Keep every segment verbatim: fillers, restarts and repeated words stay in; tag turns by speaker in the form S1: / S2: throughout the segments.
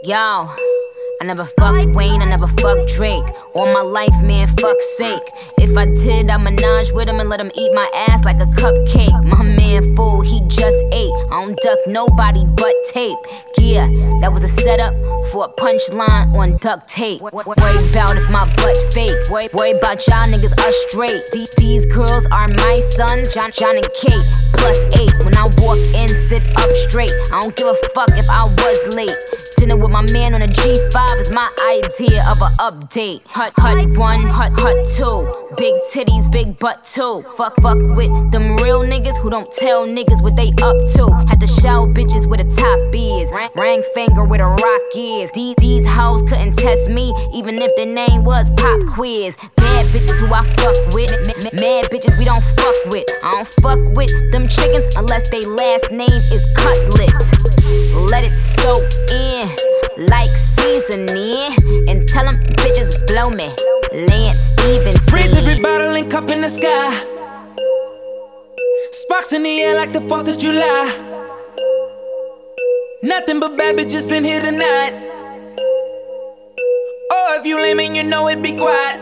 S1: Yo, I never fucked Wayne, I never fucked Drake. All my life, man, fuck's sake. If I did, I'd menage with him and let him eat my ass like a cupcake. My man fool, he just ate. I don't duck nobody but tape. Yeah, that was a setup for a punchline on duct tape. Worry about if my butt fake. Worry about y'all niggas us straight. These girls are my sons, John, John and Kate, plus eight. When I walk in, sit up straight. I don't give a fuck if I was late. Dinner with my man on a G five is my idea of a update. Hut, hut one, hut, hut two. Big titties, big butt too. Fuck, fuck with them real niggas who don't tell niggas what they up to. Had to shout bitches where the top is. Rang finger where the rock is. These, these hoes couldn't test me, even if their name was Pop Quiz. Bad bitches who I fuck with. Mad bitches we don't fuck with. I don't fuck with them chickens unless they last name is Cutlet. Let it soak in like seasoning, and tell them bitches blow me. Lance Stevens.
S2: Raise every bottle and cup in the sky. Sparks in the air like the fourth of July. Nothing but bad bitches in here tonight. Oh, if you lame and you know it, be quiet.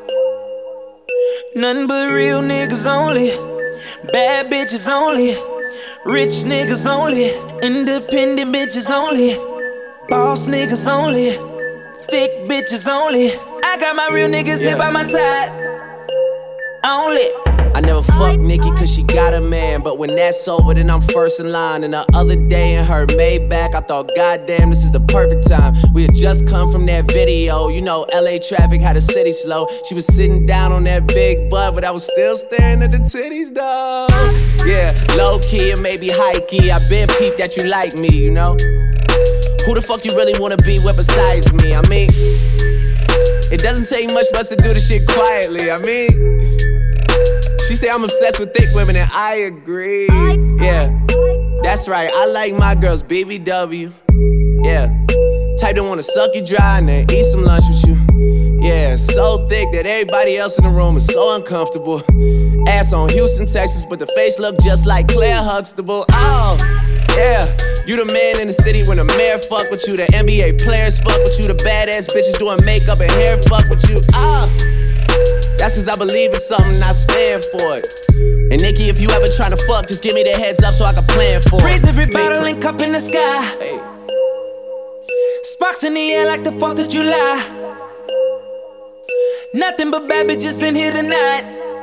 S2: Nothing but real niggas only. Bad bitches only. Rich niggas only. Independent bitches only. Boss niggas only. Thick bitches only. I got my real niggas yeah. here by my side. Only.
S3: I never fuck Nikki cause she got a man, but when that's over then I'm first in line. And the other day in her Maybach I thought goddamn this is the perfect time. We had just come from that video, you know L A traffic had the city slow. She was sitting down on that big butt, but I was still staring at the titties though. Yeah, low key and maybe high key, I been peeped that you like me, you know. Who the fuck you really wanna be with besides me? I mean, it doesn't take much for us to do this shit quietly, I mean. She say I'm obsessed with thick women and I agree. Yeah, that's right, I like my girls B B W. Yeah, type that wanna suck you dry and then eat some lunch with you. Yeah, so thick that everybody else in the room is so uncomfortable. Ass on Houston, Texas, but the face look just like Claire Huxtable. Oh, yeah, you the man in the city when the mayor fuck with you. The N B A players fuck with you. The badass bitches doing makeup and hair fuck with you. Oh, that's cause I believe in something and I stand for it. And Nikki, if you ever tryna fuck, just give me the heads up so I can plan for it.
S2: Raise every bottle and cup in the sky. Hey. Sparks in the air like the fourth of July. Nothing but bad bitches in here tonight.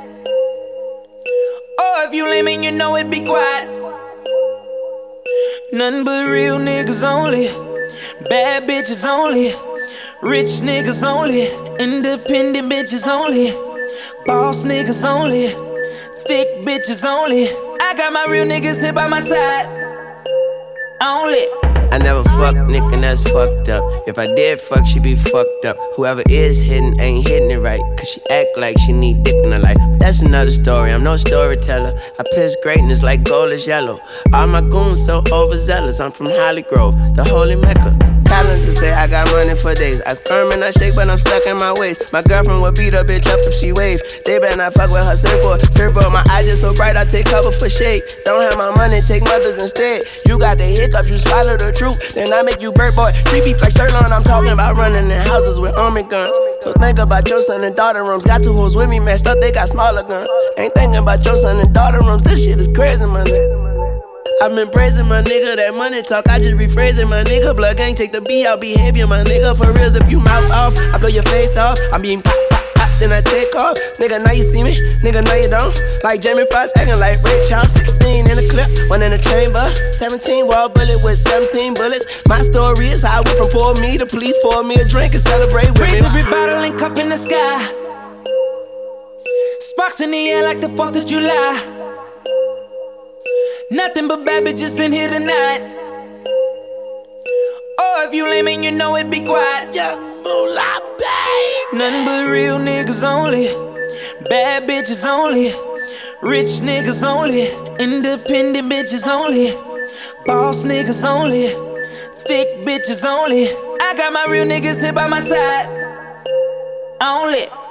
S2: Oh, if you lame and you know it, be quiet. Nothing but real niggas only. Bad bitches only. Rich niggas only. Independent bitches only. Boss niggas only. Thick bitches only. I got my real niggas here by my side. Only.
S4: I never fuck Nick and that's fucked up. If I did fuck, she be fucked up. Whoever is hitting ain't hitting it right, cause she act like she need dick in her life. That's another story, I'm no storyteller. I piss greatness like gold is yellow. All my goons so overzealous, I'm from Holly Grove, the holy Mecca. Calendar say I got money for days. I squirm and I shake, but I'm stuck in my waist. My girlfriend will beat a bitch up if she wave. They better not fuck with her surfboard. Surfboard, my eyes just so bright, I take cover for shade. Don't have my money, take mothers instead. You got the hiccups, you swallow the truth, then I make you bird boy. Three beef like sirloin, I'm talking about running in houses with army guns. So think about your son and daughter rooms. Got two hoes with me messed up, they got smaller guns. Ain't thinking about your son and daughter rooms. This shit is crazy, my nigga. I've been praising my nigga, that money talk, I just rephrasing my nigga. Blood gang, take the B out, behavior, my nigga. For reals, if you mouth off, I blow your face off. I mean, pop, pop, pop, then I take off. Nigga, now you see me, nigga, now you don't. Like Jamie Foxx, acting like Ray Charles. Sixteen in the clip, one in the chamber. Seventeen wall bullet with seventeen bullets. My story is how I went from poor me to police pour me a drink and celebrate with me.
S2: Raise every bottle and cup in the sky. Sparks in the air like the fourth of July. Nothing but bad bitches in here tonight. Oh, if you lame and you know it, be quiet.
S3: Young moolah, babe.
S2: Nothing but real niggas only. Bad bitches only. Rich niggas only. Independent bitches only. Boss niggas only. Thick bitches only. I got my real niggas here by my side. Only.